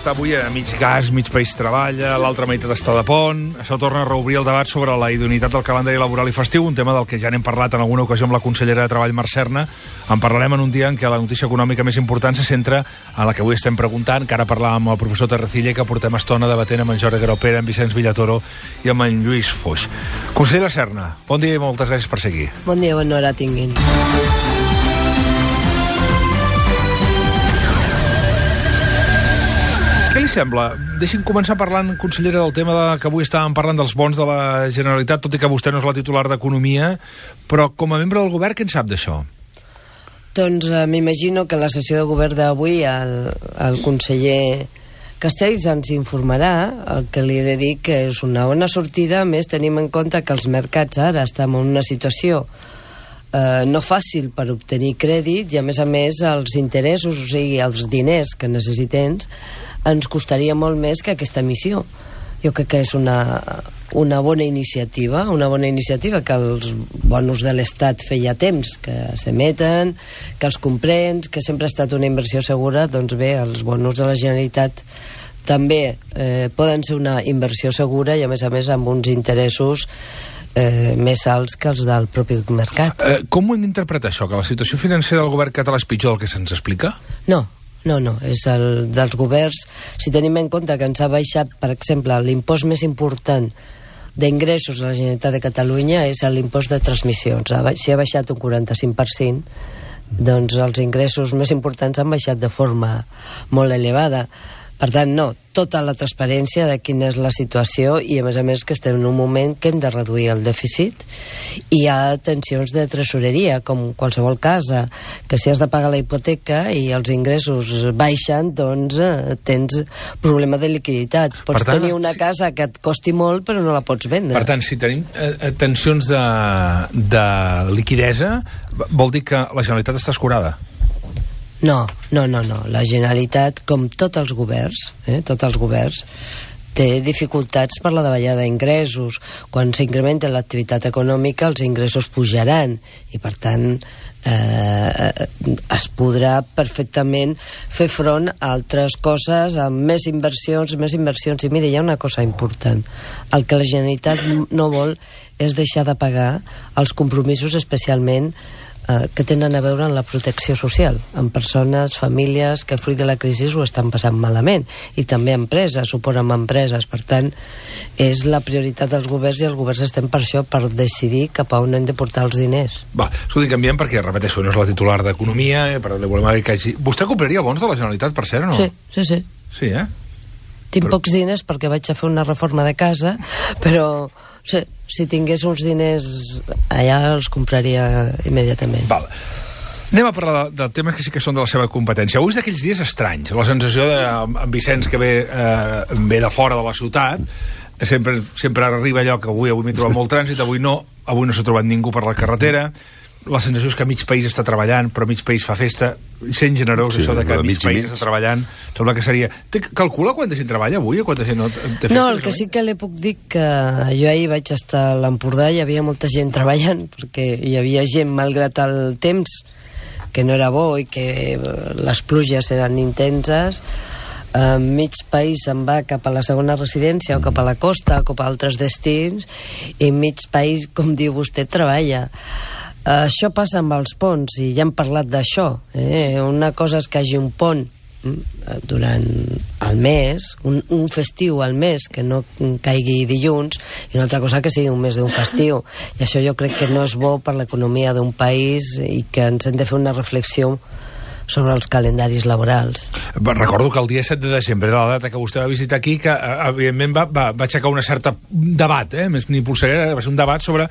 està avui a mig gas, mig país treballa, l'altra meitat està de pont. Això torna a reobrir el debat sobre la idoneïtat del calendari laboral i festiu, un tema del que ja n'hem parlat en alguna ocasió amb la consellera de Treball, Mar Serna. En parlarem en un dia en què la notícia econòmica més important se centra en la que avui estem preguntant, que ara parlàvem amb el professor Terrecilla, que portem estona debatent amb en Jordi Graupera, en Vicenç Villatoro i amb en Lluís Foix. Consellera Serna, bon dia i moltes gràcies per seguir. Bon dia, bona hora tinguin. Què li sembla? Deixi'm començar parlant, consellera, del tema que avui estàvem parlant dels bons de la Generalitat, tot i que vostè no és la titular d'Economia, però com a membre del govern, què en sap d'això? Doncs m'imagino que la sessió de govern d'avui el conseller Castells ens informarà. El que li he de dir que és una bona sortida, més tenim en compte que els mercats ara estan en una situació no fàcil per obtenir crèdit i a més els interessos, o sigui, els diners que necessitem ens costaria molt més que aquesta emissió. Jo crec que és una bona iniciativa, que els bonos de l'Estat feia temps que s'emeten, que els comprens, que sempre ha estat una inversió segura. Doncs bé, els bonos de la Generalitat també poden ser una inversió segura i a més amb uns interessos més alts que els del propi mercat. Com ho hem d'interpretar això? Que la situació financera del govern català és pitjor del que se'ns explica? No, és el dels governs. Si tenim en compte que ens ha baixat, per exemple, l'impost més important d'ingressos de la Generalitat de Catalunya és l'impost de transmissions. Si ha baixat un 45%, doncs els ingressos més importants han baixat de forma molt elevada. Per tant, no, tota la transparència de quina és la situació i a més que estem en un moment que hem de reduir el dèficit i hi ha tensions de tresoreria, com qualsevol casa, que si has de pagar la hipoteca i els ingressos baixen, doncs tens problema de liquiditat. Pots tenir una casa que et costi molt però no la pots vendre. Per tant, si tenim tensions de liquidesa, vol dir que la Generalitat està escurada? No. La Generalitat, com tots els governs, té dificultats per la davallada d'ingressos. Quan s'incrementa l'activitat econòmica, els ingressos pujaran i, per tant, es podrà perfectament fer front a altres coses amb més inversions. I mira, hi ha una cosa important. El que la Generalitat no vol és deixar de pagar els compromisos, especialment que tenen a veure amb la protecció social, amb persones, famílies que fruit de la crisi ho estan passant malament, i també empreses, suport amb empreses. Per tant, és la prioritat dels governs i els governs estem per això, per decidir cap a on hem de portar els diners. Va, escolti, canviem perquè, repeteixo, no és la titular d'Economia, però li volem dir que hagi... Vostè compraria bons de la Generalitat, per cert, o no? Sí. Sí, Tinc pocs diners perquè vaig a fer una reforma de casa, però si tingués uns diners allà els compraria immediatament. Val. Anem a parlar de temes que sí que són de la seva competència. Avui és d'aquells dies estranys. La sensació d'en Vicenç, que ve de fora de la ciutat, sempre arriba allò que avui m'he trobat molt trànsit, avui no s'ha trobat ningú per la carretera. La sensació és que mig país està treballant, però mig país fa festa. Sent generós, sí, això de que mig país està treballant, sembla que seria... Calcula quanta gent treballa avui o quanta gent no té festa? No, el que sí que li puc dir que jo ahir vaig estar a l'Empordà i hi havia molta gent treballant, perquè hi havia gent, malgrat el temps, que no era bo i que les pluges eren intenses, mig país se'n va cap a la segona residència o cap a la costa o cap a altres destins, i mig país, com diu vostè, treballa. Això passa amb els ponts i ja hem parlat d'això. Una cosa és que hi hagi un pont durant el mes, un festiu al mes que no caigui dilluns, i una altra cosa que sigui un mes d'un festiu, i això jo crec que no és bo per l'economia d'un país i que ens hem de fer una reflexió sobre els calendaris laborals. Recordo que el dia 7 de desembre era la data que vostè va visitar aquí, que evidentment va aixecar una certa debat, més que ni polseguera, va ser un debat sobre...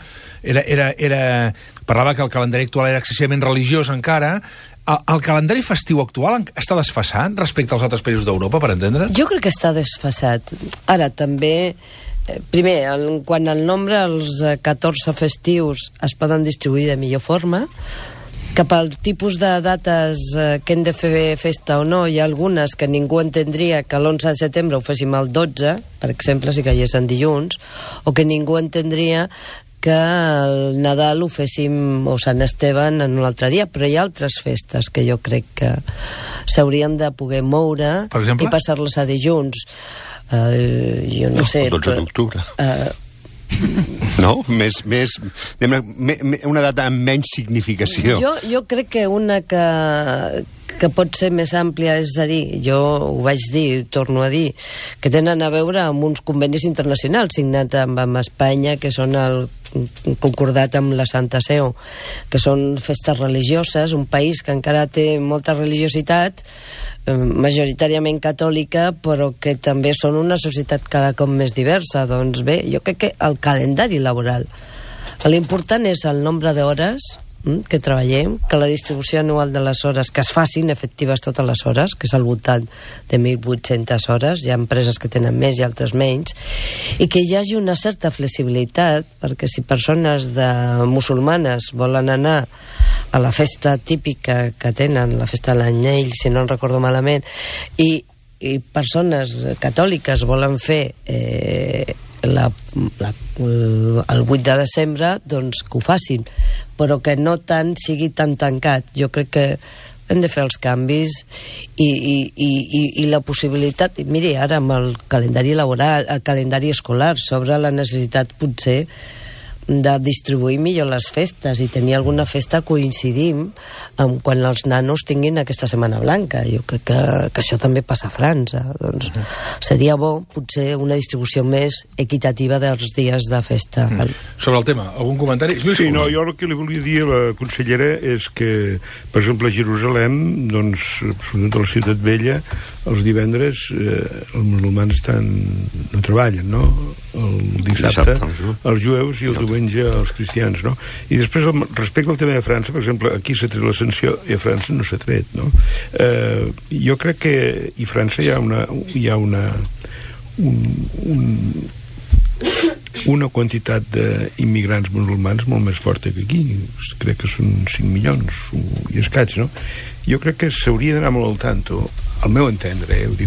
Parlava que el calendari actual era excessivament religiós encara. El calendari festiu actual està desfasat respecte als altres països d'Europa, per entendre? Jo crec que està desfasat. Ara, també... Primer, quan el nombre, els 14 festius es poden distribuir de millor forma. Cap al tipus de dates que hem de fer festa o no, hi ha algunes que ningú entendria que l'11 de setembre ho féssim el 12, per exemple, si caigués en dilluns, o que ningú entendria que el Nadal ho féssim, o Sant Esteban, en un altre dia, però hi ha altres festes que jo crec que s'haurien de poder moure i passar-les a dilluns. Jo no sé... El 12 d'octubre. No? Una data amb menys significació. Jo crec que una que pot ser més àmplia, és a dir, jo ho vaig dir, torno a dir, que tenen a veure amb uns convenis internacionals signats amb Espanya, que són el concordat amb la Santa Seu, que són festes religioses, un país que encara té molta religiositat, majoritàriament catòlica, però que també són una societat cada cop més diversa. Doncs bé, jo crec que el calendari laboral, l'important és el nombre d'hores que treballem, que la distribució anual de les hores, que es facin efectives totes les hores, que és al voltant de 1.800 hores, hi ha empreses que tenen més i altres menys, i que hi hagi una certa flexibilitat, perquè si persones musulmanes volen anar a la festa típica que tenen, la festa de l'Anyell, si no en recordo malament, i persones catòliques volen fer el 8 de desembre, doncs que ho facin, però que no tant sigui tan tancat. Jo crec que hem de fer els canvis i la possibilitat... Miri, ara amb el calendari laboral, el calendari escolar, s'obre la necessitat potser de distribuir millor les festes i tenir alguna festa coincidim amb quan els nanos tinguin aquesta Setmana Blanca. Jo crec que això també passa a França. Doncs seria bo, potser, una distribució més equitativa dels dies de festa. Sobre el tema, algun comentari? Sí, no, jo el que li volia dir a la consellera és que, per exemple, a Jerusalem, doncs, sobretot a la Ciutat Vella, els divendres els musulmans no treballen, no? El dissabte els jueus i el diumenge els cristians, no? I després, respecte al tema de França, per exemple, aquí s'ha tret la sanció i a França no s'ha tret, no? Jo crec que a França hi ha una quantitat d'immigrants musulmans molt més forta que aquí. Crec que són 5 milions i escaig, no? Jo crec que s'hauria d'anar molt al tanto, al meu entendre, ho dic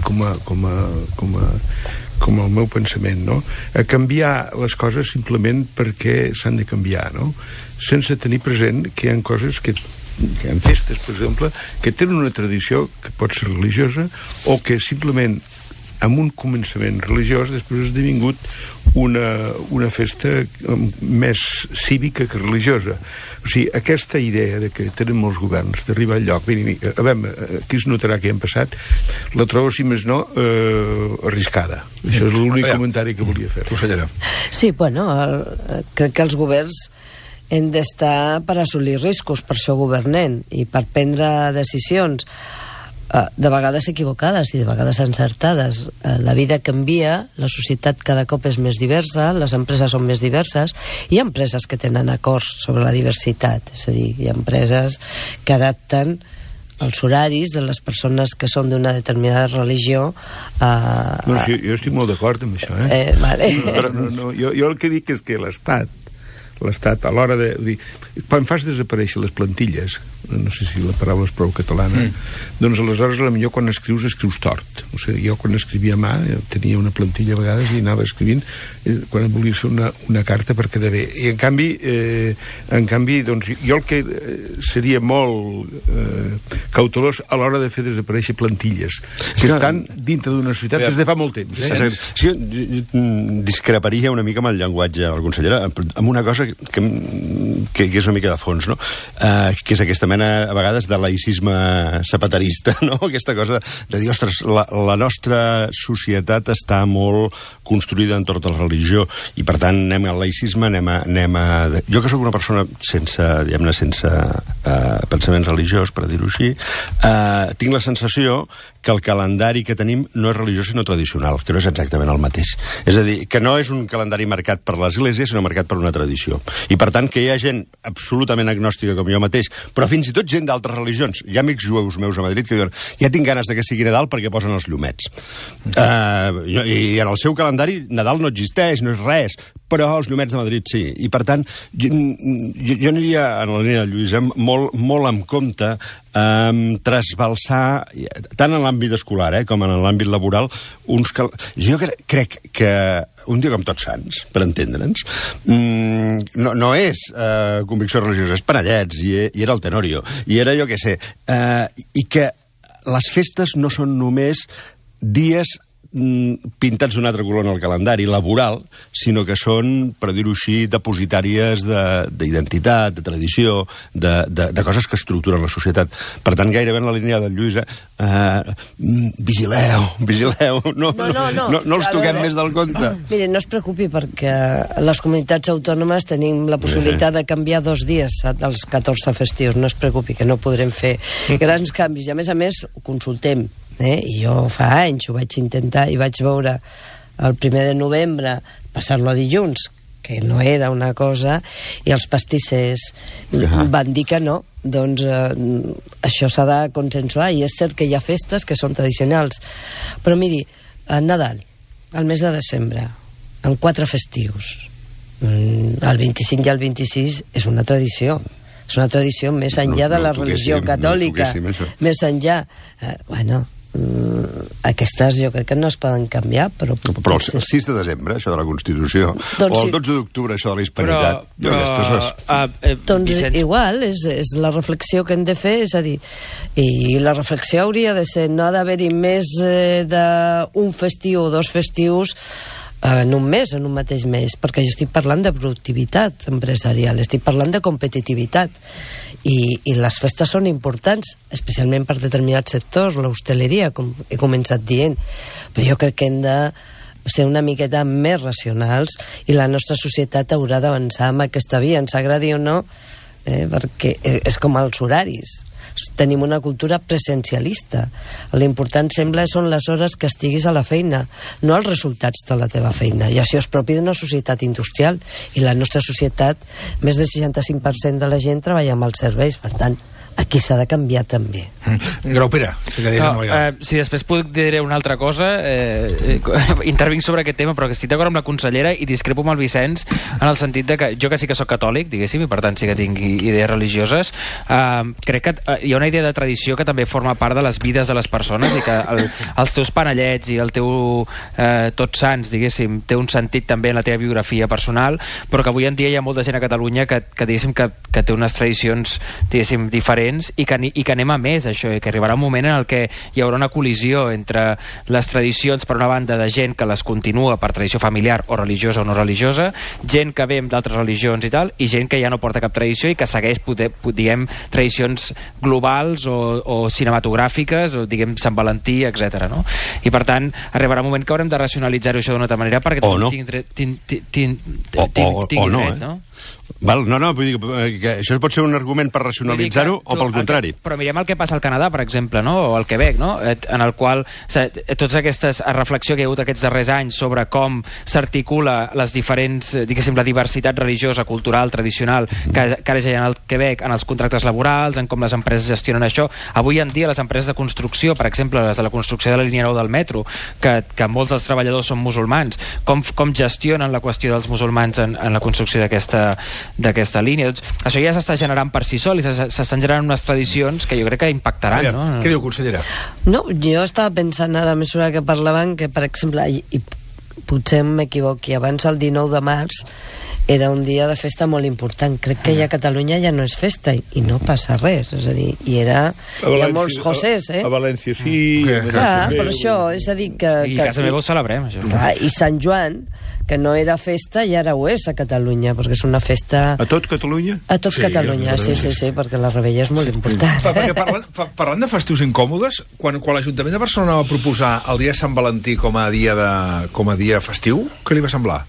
com el meu pensament, no? A canviar les coses simplement perquè s'han de canviar, no? Sense tenir present que hi ha coses que hi ha festes, per exemple, que tenen una tradició que pot ser religiosa o que simplement amb un començament religiós després ha esdevingut una festa més cívica que religiosa. O sigui, aquesta idea de que tenen molts governs d'arribar al lloc, a veure, aquí es notarà que hem passat, la trobo, si més no, arriscada. Això és l'únic comentari que volia fer. Consellera. Sí, bueno, crec que els governs hem d'estar per assolir riscos, per això governem, i per prendre decisions de vegades equivocades i de vegades encertades. La vida canvia, la societat cada cop és més diversa, les empreses són més diverses, hi ha empreses que tenen acords sobre la diversitat, és a dir, hi ha empreses que adapten els horaris de les persones que són d'una determinada religió jo estic molt d'acord amb això, vale. Jo el que dic és que l'Estat a l'hora de... Quan fas desaparèixer les plantilles, no sé si la paraula és prou catalana, doncs aleshores potser quan escrius tort. O sigui, jo quan escrivia a mà tenia una plantilla a vegades i anava escrivint quan volia fer una carta per quedar bé. I en canvi doncs, jo el que seria molt cautelós a l'hora de fer desaparèixer plantilles que estan dintre d'una societat des de fa molt temps. Jo discreparia una mica amb el llenguatge de la consellera, amb una cosa que és una mica de fons, no? Que és aquesta mena, a vegades, de laïcisme zapaterista, no? Aquesta cosa de dir, ostres, la nostra societat està molt construïda entorn de la religió i, per tant, anem al laïcisme, Jo que sóc una persona sense pensament religiós, per dir-ho així, tinc la sensació que el calendari que tenim no és religiós sinó tradicional, que no és exactament el mateix. És a dir, que no és un calendari marcat per l'Església, sinó marcat per una tradició. I, per tant, que hi ha gent absolutament agnòstica com jo mateix, però fins i tot gent d'altres religions. Hi ha amics jueus meus a Madrid que diuen ja tinc ganes de que sigui Nadal perquè posen els llumets. I en el seu calendari Nadal no existeix, no és res, però els llumets de Madrid sí. I, per tant, jo aniria en la línia de Lluís molt amb compte trasbalsar, tant en l'àmbit escolar com en l'àmbit laboral, jo crec que un dia com Tots Sants, per entendre'ns, no és convicció religiosa, és Panellets, i era el Tenorio, i era jo què sé, i que les festes no són només dies pintats d'un altre color en el calendari laboral, sinó que són, per dir-ho així, depositàries d'identitat, de tradició, de coses que estructuren la societat. Per tant, gairebé en la línia del Lluís, vigileu, no els toquem més del compte. Mire, no es preocupi, perquè les comunitats autònomes tenim la possibilitat de canviar 2 dies dels 14 festius. No es preocupi, que no podrem fer grans canvis. I a més, ho consultem. I jo fa anys ho vaig intentar i vaig veure el 1 de novembre passar-lo a dilluns, que no era una cosa, i els pastissers van dir que no. Doncs això s'ha de consensuar, i és cert que hi ha festes que són tradicionals, però miri, el Nadal, el mes de desembre, en 4 festius, el 25 i el 26 és una tradició. És una tradició més enllà de la religió catòlica, més enllà. Aquestes jo crec que no es poden canviar, però el 6 de desembre, això de la Constitució, o el 12 d'octubre, això de la hispanitat, doncs igual, és la reflexió que hem de fer, és a dir, i la reflexió hauria de ser, no ha d'haver-hi més d'un festiu o 2 festius en un mes, en un mateix mes, perquè jo estic parlant de productivitat empresarial, estic parlant de competitivitat, i les festes són importants, especialment per determinats sectors, l'hostaleria, com he començat dient, però jo crec que hem de ser una miqueta més racionals, i la nostra societat haurà d'avançar amb aquesta via, ens agradi o no, perquè és com els horaris. Tenim una cultura presencialista. L'important sembla són les hores que estiguis a la feina, no els resultats de la teva feina, i això és propi d'una societat industrial, i la nostra societat, més del 65% de la gent treballa amb els serveis, per tant aquí s'ha de canviar també. Grau Pere, si després puc dir una altra cosa, intervinc sobre aquest tema, però que estic d'acord amb la consellera i discrepo amb el Vicenç en el sentit de que jo, que sí que soc catòlic, diguéssim, i per tant sí que tinc idees religioses, crec que hi ha una idea de tradició que també forma part de les vides de les persones, i que els teus panellets i el teu Tots Sants, diguéssim, té un sentit també en la teva biografia personal, però que avui en dia hi ha molta gent a Catalunya que diguéssim que té unes tradicions, diguéssim, diferents, i que anem a més, això, i que arribarà un moment en el que hi haurà una col·lisió entre les tradicions, per una banda, de gent que les continua per tradició familiar o religiosa o no religiosa, gent que ve d'altres religions i tal, i gent que ja no porta cap tradició i que segueix, diguem, tradicions globals o cinematogràfiques, o diguem Sant Valentí, etc. No? I per tant, arribarà un moment que haurem de racionalitzar-ho això d'una altra manera, perquè tinc dret, no? No, vull dir que això pot ser un argument per racionalitzar-ho o pel contrari. Però mirem el que passa al Canadà, per exemple, no? O al Quebec, no? En el qual totes aquestes reflexió que hi ha hagut aquests darrers anys sobre com s'articula les diferents, diguéssim, la diversitat religiosa, cultural, tradicional, que ara ja hi ha al Quebec, en els contractes laborals, en com les empreses gestionen això. Avui en dia les empreses de construcció, per exemple, les de la construcció de la línia 9 del metro, que molts dels treballadors són musulmans, com gestionen la qüestió dels musulmans en la construcció d'aquesta línia. Doncs, això ja s'està generant per si sol, i s'estan generant unes tradicions que jo crec que impactaran. No? Què diu, consellera? No, jo estava pensant ara, a mesura que parlaven, que, per exemple, i potser m'equivoqui, abans el 19 de març era un dia de festa molt important. Crec que ja a Catalunya ja no és festa i no passa res, és a dir, hi ha molts Josés, A València sí. Clar, per això, és a dir que... I a casa meva ho celebrem, això. Clar, i Sant Joan, que no era festa, i ara ho és a Catalunya, perquè és una festa... A tot Catalunya? A tot Catalunya, sí, perquè la Rebella és molt important. Perquè parlant de festius incòmodes, quan l'Ajuntament de Barcelona va proposar el dia de Sant Valentí com a dia festiu, què li va semblar?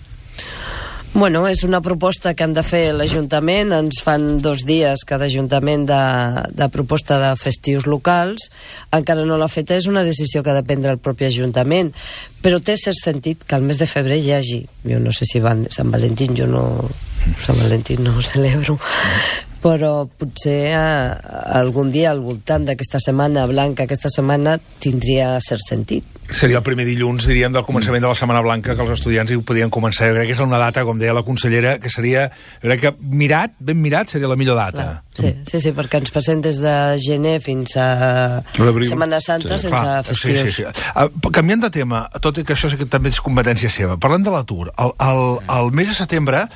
Bueno, és una proposta que han de fer l'Ajuntament, ens fan 2 dies cada Ajuntament de proposta de festius locals, encara no l'ha feta, és una decisió que ha de prendre el propi Ajuntament, però té cert sentit que al mes de febrer hi hagi, jo no sé si van Sant Valentí, jo no Sant Valentí no ho celebro, però potser algun dia al voltant d'aquesta setmana blanca, aquesta setmana tindria cert sentit. Seria el primer dilluns, diríem, del començament de la Setmana Blanca, que els estudiants hi podien començar. Jo crec que és una data, com deia la consellera, que seria, jo crec que ben mirat, seria la millor data. Sí, perquè ens passem des de gener fins a Setmana Santa sense festius. Sí. Canviant de tema, tot i que això també és competència seva, parlem de l'atur. El mes de setembre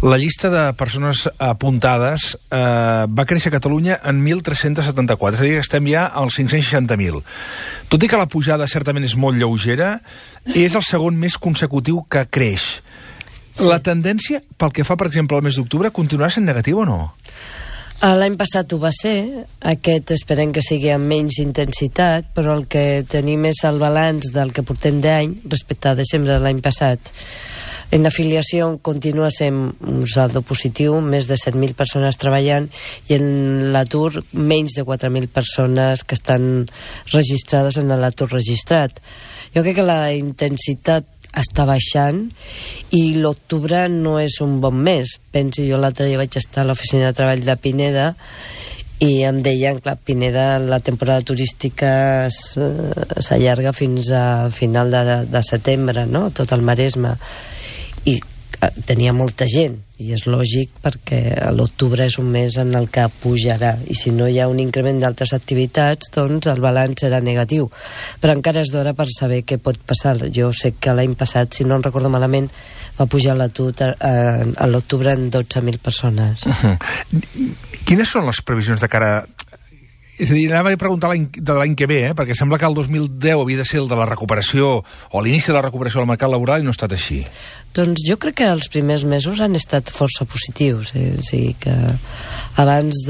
La llista de persones apuntades va créixer a Catalunya en 1.374, és a dir, que estem ja als 560.000. Tot i que la pujada certament és molt lleugera, és el segon mes consecutiu que creix. Sí. La tendència, pel que fa, per exemple, al mes d'octubre, continuarà sent negativa o no? L'any passat ho va ser, aquest esperem que sigui amb menys intensitat, però el que tenim és el balanç del que portem d'any respecte a desembre de l'any passat. En afiliació continua sent un saldo positiu, més de 7.000 persones treballant, i en l'atur menys de 4.000 persones que estan registrades en l'atur registrat. Jo crec que la intensitat està baixant i l'octubre no és un bon mes. Penso, jo l'altre dia vaig estar a l'oficina de treball de Pineda i em deien que a Pineda la temporada turística s'allarga fins a final de setembre, no? Tot el Maresme, i tenia molta gent, i és lògic perquè l'octubre és un mes en el que pujarà, i si no hi ha un increment d'altres activitats, doncs el balanç serà negatiu, però encara és d'hora per saber què pot passar. Jo sé que l'any passat, si no em recordo malament, va pujar l'atur a l'octubre en 12.000 persones. Quines són les previsions de cara... És a dir, anava a preguntar de l'any que ve, perquè sembla que el 2010 havia de ser el de la recuperació, o l'inici de la recuperació del mercat laboral, i no ha estat així. Doncs jo crec que els primers mesos han estat força positius. O sigui que abans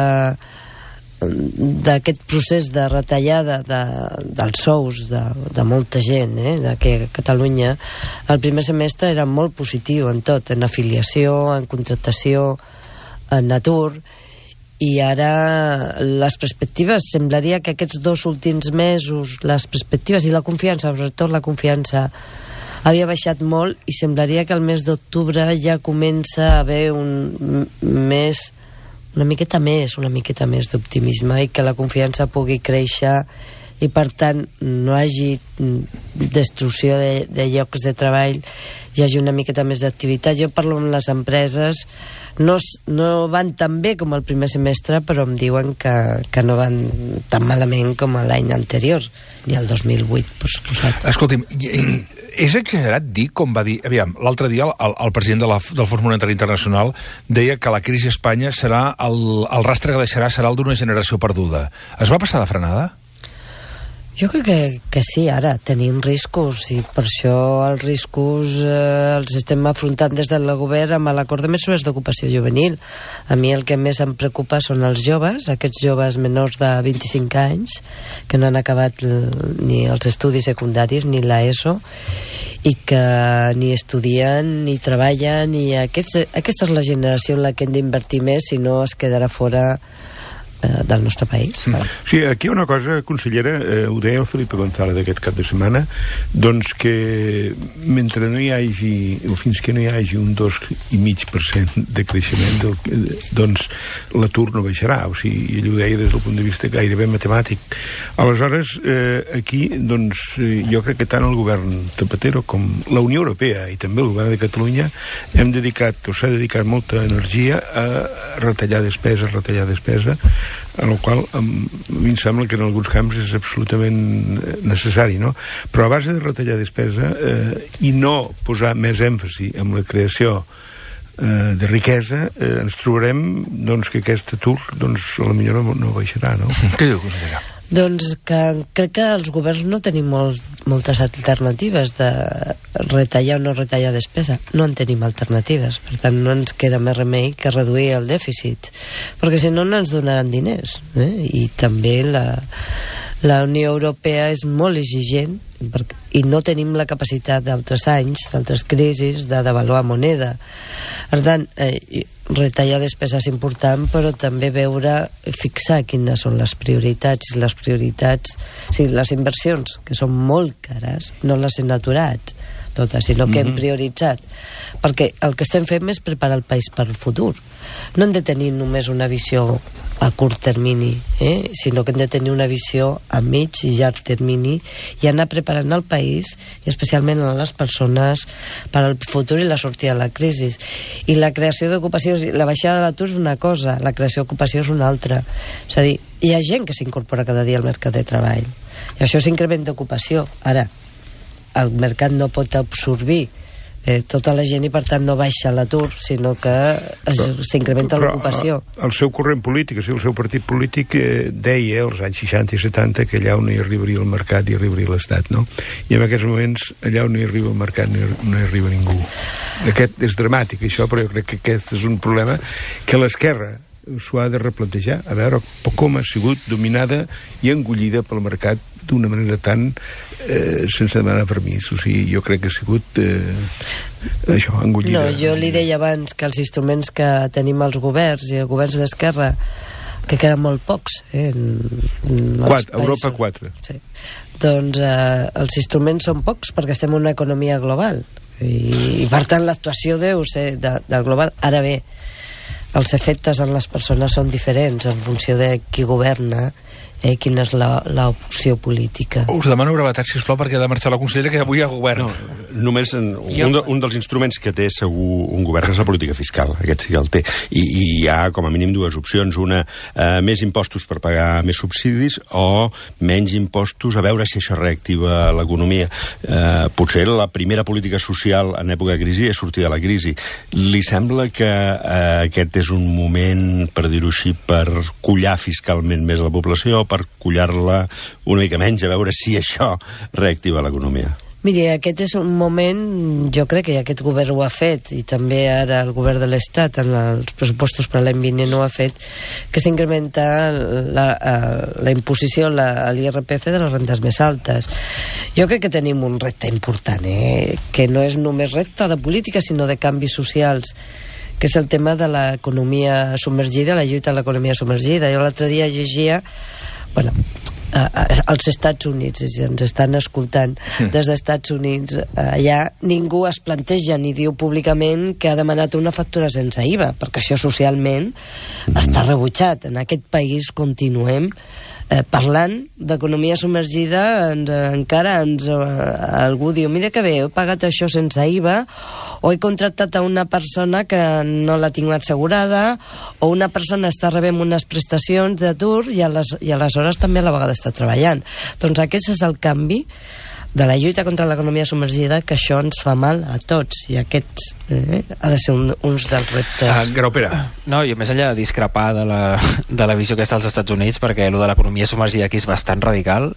d'aquest procés de retallada dels sous de molta gent, que a Catalunya, el primer semestre era molt positiu en tot, en afiliació, en contractació, en atur, i ara les perspectives, semblaria que aquests 2 últims mesos, les perspectives i la confiança, sobretot la confiança, havia baixat molt, i semblaria que el mes d'octubre ja comença a haver una miqueta més d'optimisme, i que la confiança pugui créixer, i per tant no hagi destrucció de llocs de treball, hi hagi una miqueta més d'activitat. Jo parlo amb les empreses, no van tan bé com el primer semestre, però em diuen que no van tan malament com l'any anterior, ni el 2008, per suposat. Escolti'm, és exagerat dir, com va dir... Aviam, l'altre dia el president del Fons Monetari Internacional deia que la crisi a Espanya serà... El rastre que deixarà serà el d'una generació perduda. Es va passar de frenada? Jo crec que sí, ara tenim riscos, i per això els riscos els estem afrontant des del govern amb l'acord de mesures d'ocupació juvenil. A mi el que més em preocupa són els joves, aquests joves menors de 25 anys que no han acabat ni els estudis secundaris ni l'ESO, i que ni estudien ni treballen, i aquesta és la generació en la que hem d'invertir més, si no es quedarà fora del nostre país. Sí, aquí hi ha una cosa, consellera, ho deia el Felipe González aquest cap de setmana, doncs que mentre no hi hagi, o fins que no hi hagi un 2,5% de creixement, doncs l'atur no baixarà. O sigui, ell ho deia des del punt de vista gairebé matemàtic. Aleshores, aquí, doncs, jo crec que tant el govern Zapatero com la Unió Europea i també el govern de Catalunya hem dedicat, o s'ha dedicat molta energia a retallar despesa, en el qual a mi em sembla que en alguns camps és absolutament necessari, no? Però a base de retallar despesa i no posar més èmfasi en la creació de riquesa, ens trobarem doncs, que aquest atur doncs, a la millor no baixarà, no? Què diu, consellera? Doncs que crec que els governs no tenim moltes alternatives de retallar o no retallar despesa. No en tenim alternatives. Per tant, no ens queda més remei que reduir el dèficit. Perquè si no, no ens donaran diners. I també la Unió Europea és molt exigent, i no tenim la capacitat d'altres anys, d'altres crisis, de devaluar moneda. Per tant, retallar despesa és important, però també fixar quines són les prioritats, o sigui, les inversions, que són molt cares, no les hem aturat totes, sinó que hem prioritzat, perquè el que estem fent és preparar el país per al futur. No hem de tenir només una visió a curt termini, sinó que hem de tenir una visió a mig i llarg termini, i anar preparant el país, i especialment a les persones, per al futur i la sortida de la crisi. I la creació d'ocupació, la baixada de l'atur és una cosa, la creació d'ocupació és una altra. És a dir, hi ha gent que s'incorpora cada dia al mercat de treball, i això és increment d'ocupació. Ara, el mercat no pot absorbir tota la gent, i per tant no baixa l'atur, sinó que s'incrementa l'ocupació. El seu corrent polític, el seu partit polític deia als anys 60 i 70 que allà on hi arribaria el mercat hi arribaria l'Estat, no? I en aquests moments allà on hi arriba el mercat no hi arriba ningú. Aquest és dramàtic, això, però jo crec que aquest és un problema que l'esquerra s'ho ha de replantejar, a veure com ha sigut dominada i engollida pel mercat d'una manera tan sense demanar permís. O sigui, jo crec que ha sigut això, engollida. No, jo li deia abans que els instruments que tenim els governs i els governs d'esquerra, que queden molt pocs, Europa 4. Sí. Doncs els instruments són pocs perquè estem en una economia global i per tant l'actuació deu ser del global. Ara bé, els efectes en les persones són diferents en funció de qui governa, quina és l'opció política. Us demano brevetat, sisplau, perquè ha de marxar la consellera, que avui hi ha govern. No, només un dels instruments que té segur un govern és la política fiscal, aquest sí que el té, i hi ha com a mínim dues opcions, una, més impostos per pagar més subsidis, o menys impostos, a veure si això reactiva l'economia. Potser la primera política social en època de crisi és sortir de la crisi. Li sembla que aquest és un moment, per dir-ho així, per collar fiscalment més la població, per collar-la una mica menys, a veure si això reactiva l'economia? Miri, aquest és un moment, jo crec que aquest govern ho ha fet, i també ara el govern de l'Estat en els pressupostos per l'any vinent ho ha fet, que s'incrementa la imposició, l'IRPF de les rentes més altes. Jo crec que tenim un repte important, que no és només repte de política, sinó de canvis socials, que és el tema de l'economia submergida, la lluita a l'economia submergida. Jo l'altre dia llegia, als Estats Units, si ens estan escoltant des dels Estats Units, allà ningú es planteja ni diu públicament que ha demanat una factura sense IVA, perquè això socialment està rebutjat. En aquest país continuem parlant d'economia submergida, algú diu, mira que bé, he pagat això sense IVA, o he contractat a una persona que no la tinc assegurada, o una persona està rebent unes prestacions d'atur i aleshores també a la vegada està treballant. Doncs aquest és el canvi de la lluita contra l'economia submergida, que això ens fa mal a tots, i aquests ha de ser un dels reptes. Graupera. No, jo més enllà de discrepar de la visió que està als Estats Units, perquè el de l'economia submergida aquí és bastant radical,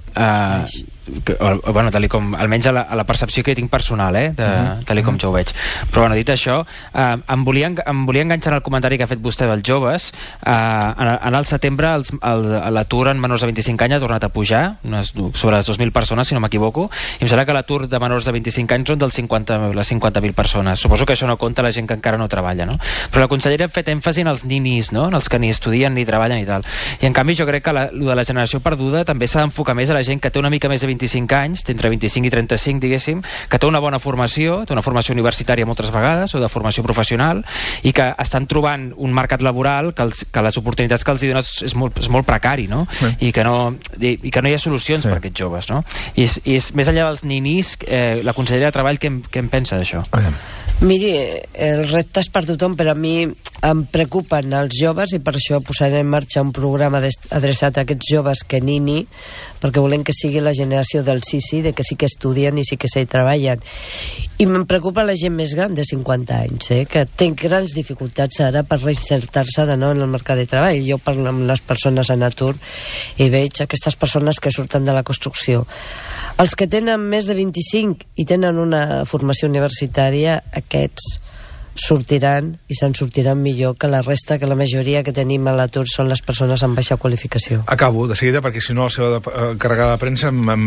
tal com, almenys a la percepció que tinc personal, tal com jo ho veig. Però dit això, em volia enganxar el comentari que ha fet vostè dels joves. En el setembre l'atur en menors de 25 anys ha tornat a pujar, sobre les 2.000 persones, si no m'equivoco, i em sembla que l'atur de menors de 25 anys són les 50.000 persones. Suposo que això no compta la gent que encara no treballa, no? Però la consellera ha fet èmfasi en els ninis, no? En els que ni estudien ni treballen i tal. I en canvi jo crec que lo de la generació perduda també s'ha d'enfocar més a la gent que té una mica més de 25 anys, entre 25 i 35, diguéssim, que té una bona formació, té una formació universitària moltes vegades, o de formació professional, i que estan trobant un mercat laboral que les oportunitats que els donen és molt precari, no? I que no hi ha solucions per aquests joves, no? I és més enllà dels ninis, la consellera de Treball, què en pensa d'això? Miri, el repte és per tothom, però a mi em preocupen els joves, i per això posaré en marxa un programa adreçat a aquests joves que nini, perquè volem que sigui la generació del sí, de que sí que estudien i sí que s'hi treballen. I em preocupa la gent més gran de 50 anys, que té grans dificultats ara per reinsertar-se de nou en el mercat de treball. Jo parlo amb les persones en atur i veig aquestes persones que surten de la construcció. Els que tenen més de 25 i tenen una formació universitària, aquests sortiran i se'n sortiran millor que la resta, que la majoria que tenim a l'atur són les persones amb baixa qualificació. Acabo de seguida, perquè si no la seva carregada de premsa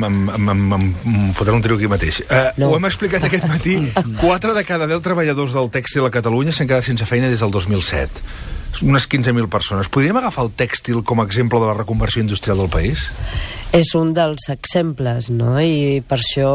em fotrà un trio aquí mateix. No. Ho hem explicat aquest matí. 4 de cada 10 treballadors del tèxtil a Catalunya s'han quedat sense feina des del 2007. Unes 15.000 persones. Podríem agafar el tèxtil com a exemple de la reconversió industrial del país? És un dels exemples, no? I per això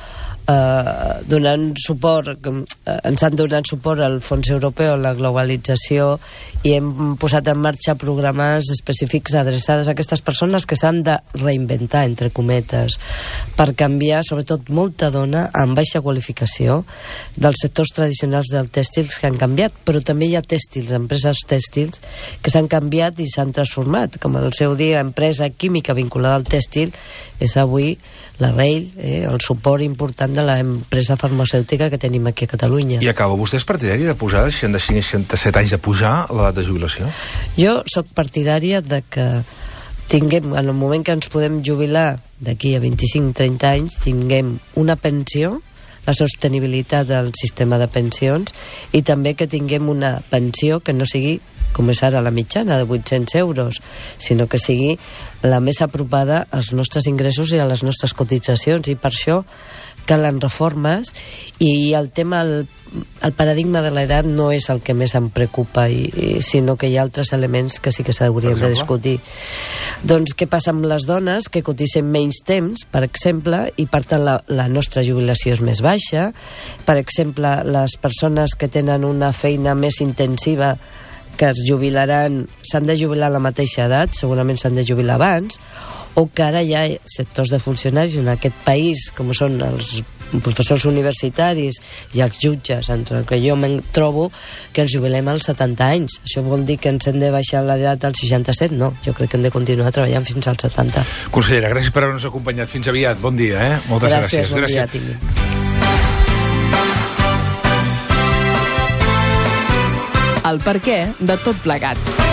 donant suport, ens han donat suport al Fons Europeu, la globalització, i hem posat en marxa programes específics adreçades a aquestes persones que s'han de reinventar, entre cometes, per canviar, sobretot molta dona amb baixa qualificació dels sectors tradicionals del tèxtils que han canviat, però també hi ha tèxtils, empreses tèxtils que s'han canviat i s'han transformat, com el seu dia empresa química vinculada al tèxtil és avui la Rail, el suport important de de l'empresa farmacèutica que tenim aquí a Catalunya. I acaba, vostè és partidari de posar de 65 i 67 anys de pujar l'edat de jubilació? Jo sóc partidària de que tinguem, en el moment que ens podem jubilar d'aquí a 25-30 anys, tinguem una pensió, la sostenibilitat del sistema de pensions, i també que tinguem una pensió que no sigui, com és ara la mitjana, de 800 euros, sinó que sigui la més apropada als nostres ingressos i a les nostres cotitzacions, i per això calen reformes, i el tema, el paradigma de l'edat no és el que més em preocupa, sinó que hi ha altres elements que sí que s'haurien de discutir. Doncs què passa amb les dones que cotitzen menys temps, per exemple, i per tant la nostra jubilació és més baixa. Per exemple, les persones que tenen una feina més intensiva, que es jubilaran, s'han de jubilar a la mateixa edat, segurament s'han de jubilar abans, o que ara hi ha sectors de funcionaris en aquest país, com són els professors universitaris i els jutges, entre el que jo me'n trobo, que ens jubilem als 70 anys. Això vol dir que ens hem de baixar l'edat als 67? No, jo crec que hem de continuar treballant fins als 70. Consellera, gràcies per haver-nos acompanyat. Fins aviat. Bon dia, eh? Moltes gràcies. Bon dia, tingui. El perquè de tot plegat.